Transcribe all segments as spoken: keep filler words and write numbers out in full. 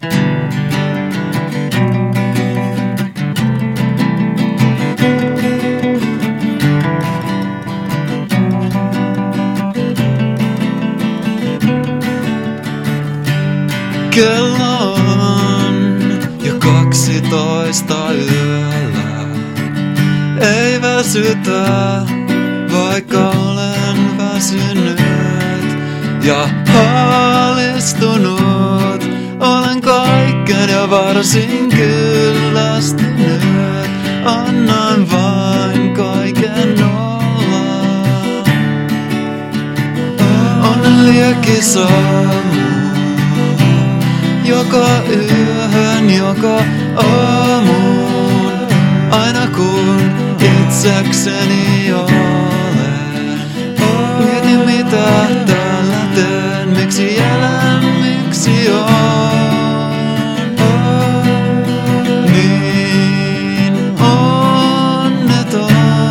Kello on jo kaksitoista yöllä. Ei väsytä, vaikka olen väsynyt ja haalistunut. Olen kaiken ja varsin kyllästynyt. Annan vain kaiken olla. Onnen liekki sammuu joka yöhön, joka aamuun, aina kun itsekseni olen. Mietin mitä täällä teen, miksi elän, miksi on niin onneton.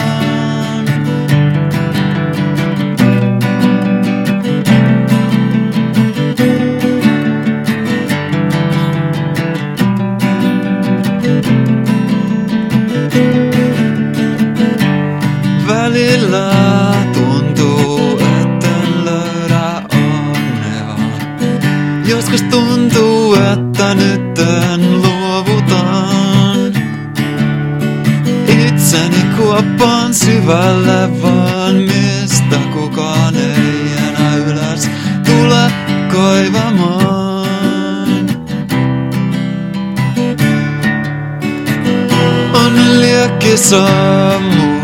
Välillä tuntuu, etten löydä onnea. Joskus tuntuu, että nytten luovutan itseni kuoppaan syvälle, vaan mistä kukaan ei enää ylös tule kaivamaan. Onnen liekki sammuu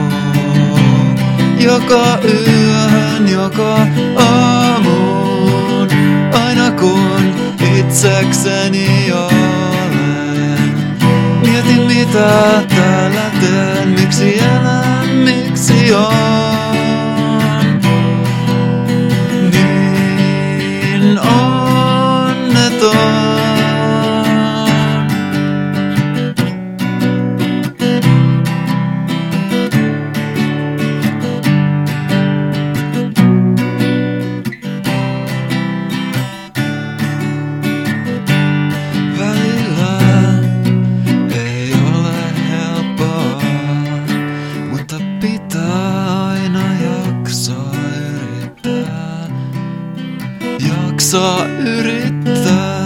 joka yöhön, joka aamuun, aina kun itsekseni olen. Mietin mitä täällä teen, miksi elän, miksi on niin onneton. Jaksaa yrittää.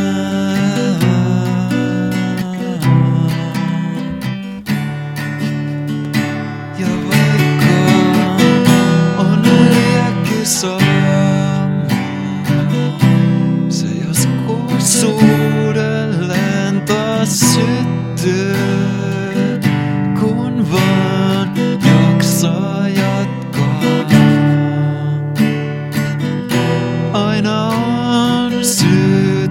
Ja vaikka on liekki sammuu, se joskus uudelleen taas syttyy, kun vaan jaksaa jatkaa. Aina on syy